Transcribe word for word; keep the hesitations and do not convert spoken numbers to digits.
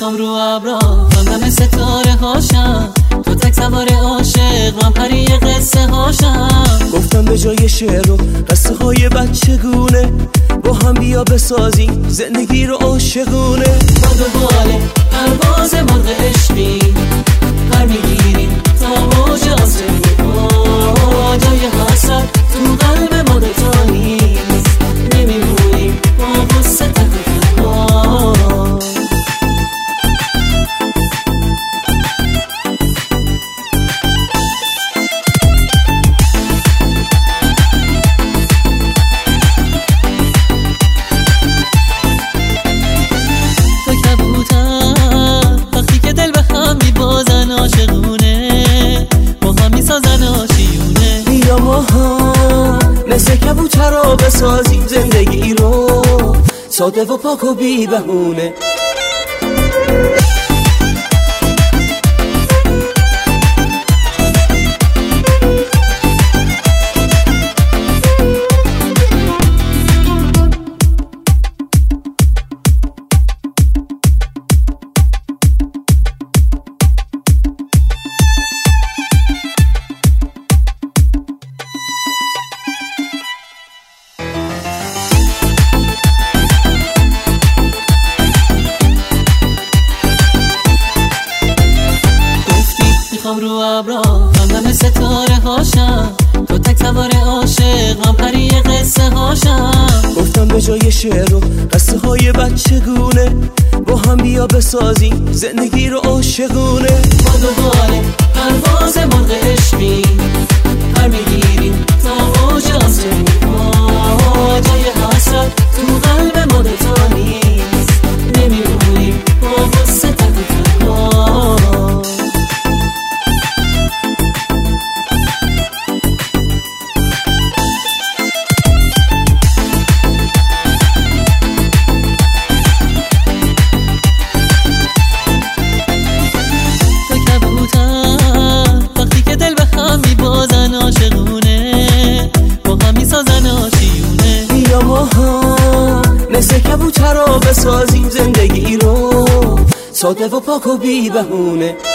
میخوام رو ابرا خواندم ستاره هاشم، تو تک سوار عاشق من پری قصه هاشم. گفتم به جای شعر و قصه های بچگونه با هم بیا بسازیم زندگی رو عاشقونه. با دوباره پرواز مرغ عشقی پر میگیریم تا موج آسمون، جای حسد تو قلب ما دوتا نیست، نمیمونیم با غصه تک تنها. مثل کبوترا بسازیم زندگی رو ساده و پاک و بی بهونه. میخوام رو ابرا خواندم ستاره هاشم، تو تک سوار عاشق من پری قصه هاشم. گفتم به جای شعر و قصه های بچگونه با هم بیا بسازیم زندگی رو عاشقونه. با دوباره پرواز مرغ عشقی پر میگیریم تا موج آسمون، جای حسد تو قلب ما دوتا نیست، نمیمونیم با غصه تک تنها. مثل کبوترا بسازیم زندگی رو ساده و پاک و بی بهونه.